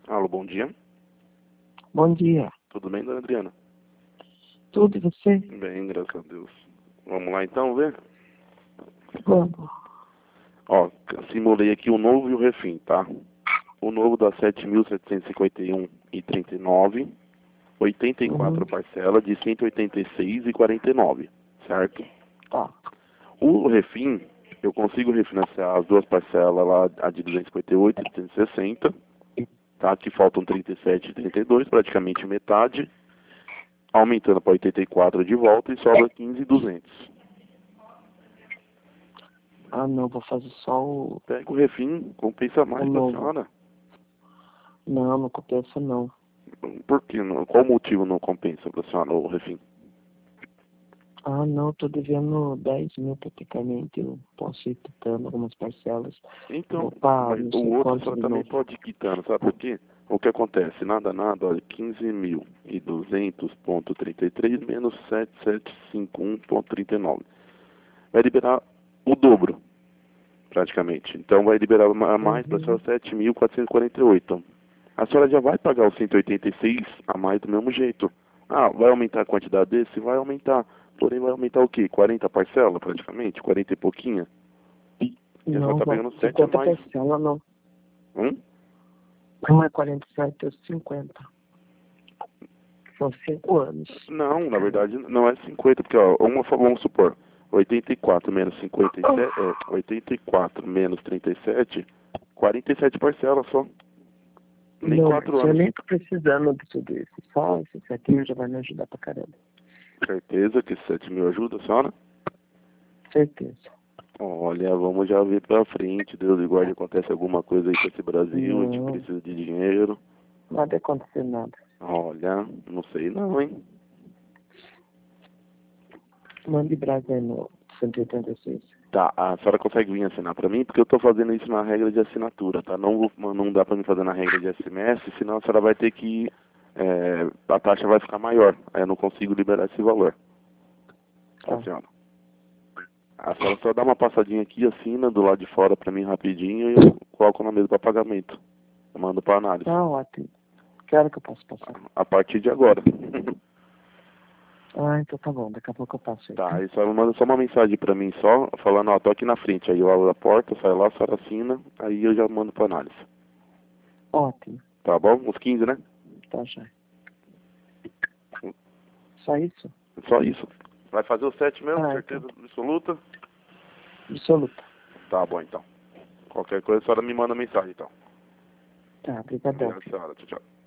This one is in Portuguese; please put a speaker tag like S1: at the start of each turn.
S1: Alô, bom dia.
S2: Bom dia.
S1: Tudo bem, dona Adriana?
S2: Tudo e você?
S1: Bem, graças a Deus. Vamos lá então ver?
S2: Vamos.
S1: Ó, simulei aqui o novo e o refim, tá? O novo dá 7.751,39, 84 parcelas de 186,49, certo?
S2: Tá.
S1: O refim, eu consigo refinanciar as duas parcelas lá, a de 258 e 360, tá? Que faltam 37 e 32, praticamente metade, aumentando para 84 de volta e sobra 15.200.
S2: Ah, não, vou fazer só o...
S1: Pega o refim, compensa mais pra
S2: novo.
S1: senhora.
S2: Não, não compensa não.
S1: Por quê? Qual motivo não compensa pra senhora o refim?
S2: Ah, não, tô devendo 10 mil praticamente. Eu posso ir quitando algumas parcelas.
S1: Então,
S2: Opa,
S1: mas
S2: não
S1: o
S2: sei
S1: outro
S2: quanto
S1: só
S2: de
S1: também
S2: novo.
S1: pode ir quitando, sabe por quê? O que acontece? Nada, olha, 15.200,33 menos 7.751,39. Vai liberar o dobro, praticamente. Então vai liberar a mais para a senhora 7.448. A senhora já vai pagar os 186 a mais do mesmo jeito. Ah, vai aumentar a quantidade desse? Vai aumentar. Porém, vai aumentar o quê? 40 parcelas, praticamente? 40 e pouquinho? E a senhora
S2: Não,
S1: tá
S2: não.
S1: pegando 7 a
S2: 50
S1: mais.
S2: parcelas não.
S1: Hum?
S2: Não é 47, é 50. São 5 anos.
S1: Não, na verdade não é 50, porque ó, vamos supor, 84 menos 57, 84 menos 37, 47 parcelas só. Nem
S2: Não,
S1: 4
S2: eu
S1: anos.
S2: nem tô precisando de tudo isso. Só esse aqui já vai me ajudar pra caramba.
S1: Certeza que 7 mil ajuda, senhora?
S2: Certeza.
S1: Olha, vamos já ver pra frente, Deus e guarde, acontece alguma coisa aí com esse Brasil, a gente
S2: Não,
S1: precisa de dinheiro.
S2: não vai acontecer nada.
S1: Olha, não sei não, hein?
S2: Mande brasa aí no 186.
S1: Tá, a senhora consegue vir assinar pra mim? Porque eu tô fazendo isso na regra de assinatura, tá? Não dá pra mim fazer na regra de SMS, senão a senhora vai ter que... a taxa vai ficar maior, aí eu não consigo liberar esse valor. Tá,
S2: Tá.
S1: senhora? A senhora só dá uma passadinha aqui, assina do lado de fora pra mim rapidinho e eu coloco na mesa pra pagamento. Eu mando pra análise.
S2: Tá ótimo. Que hora que eu posso passar?
S1: A partir de agora.
S2: Ah, então tá bom. Daqui a pouco eu passo aí.
S1: Tá, aí só manda só uma mensagem pra mim só, falando, ó, tô aqui na frente. Aí eu abro a porta, saio lá, a senhora assina, aí eu já mando pra análise.
S2: Ótimo.
S1: Tá bom? Uns 15, né?
S2: Tá, já. Só isso?
S1: Só isso. Vai fazer o 7 mesmo,
S2: Ah,
S1: certeza
S2: então.
S1: absoluta?
S2: Absoluta.
S1: Tá bom, então. Qualquer coisa, a senhora me manda mensagem, então.
S2: Tá, obrigadão.
S1: Obrigado, senhora. Tchau, tchau.